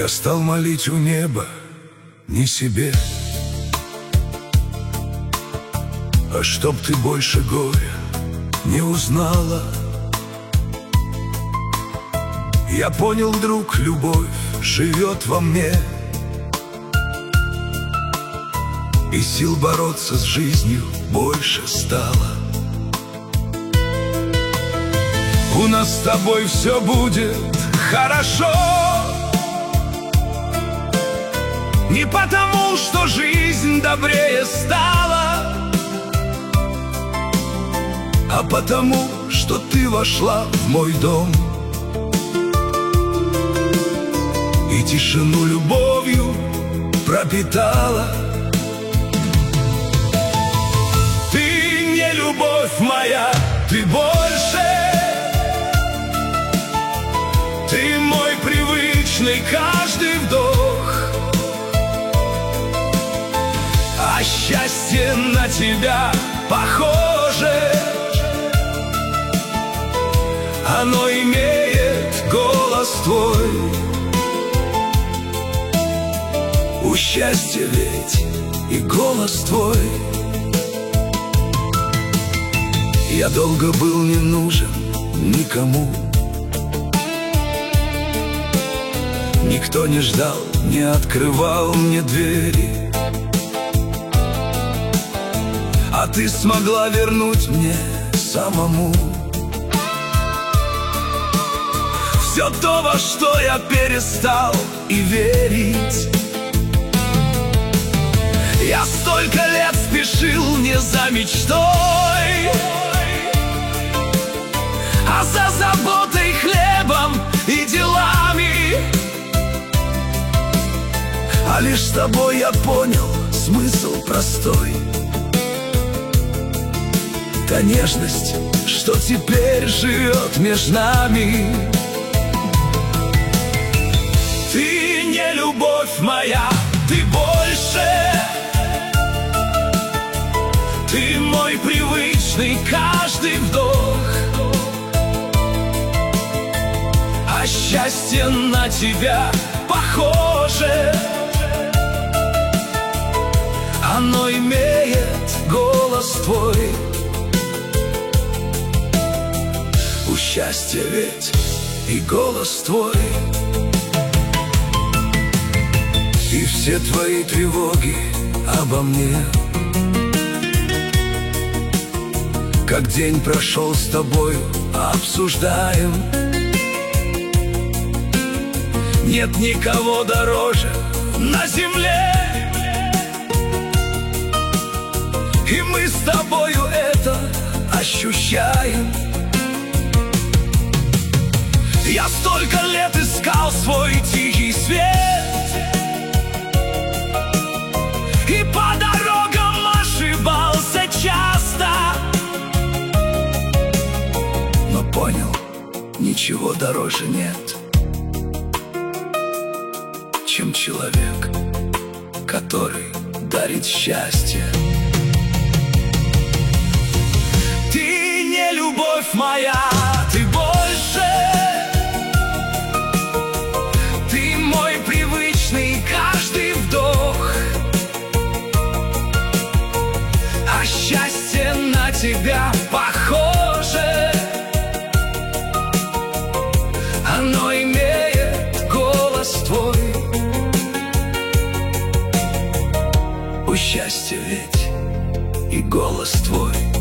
Я стал молить у неба не себе, а чтоб ты больше горя не узнала. Я понял, друг, любовь живет во мне, и сил бороться с жизнью больше стало. У нас с тобой все будет хорошо, не потому, что жизнь добрее стала, а потому, что ты вошла в мой дом и тишину любовью пропитала. Ты не любовь моя, ты больше. Ты мой привычный каждый вдох, а счастье на тебя похоже. Оно имеет голос твой. У счастья ведь и голос твой. Я долго был не нужен никому, никто не ждал, не открывал мне двери, а ты смогла вернуть мне самому все то, во что я перестал и верить. Я столько лет спешил не за мечтой, а за заботой, хлебом и делами. А лишь с тобой я понял смысл простой. Та нежность, что теперь живет между нами. Ты не любовь моя, ты больше. Ты мой привычный каждый вдох, а счастье на тебя похоже. Оно имеет голос твой. У счастья ведь и голос твой. И все твои тревоги обо мне, как день прошел с тобою, обсуждаем. Нет никого дороже на земле, и мы с тобою это ощущаем. Я столько лет искал свой тихий свет, и по дорогам ошибался часто, но понял, ничего дороже нет, чем человек, который дарит счастье. Ты не любовь моя, ты больше. Ты мой привычный каждый вдох, а счастье на тебя похоже. Оно имеет голос твой. У счастья ведь и голос твой.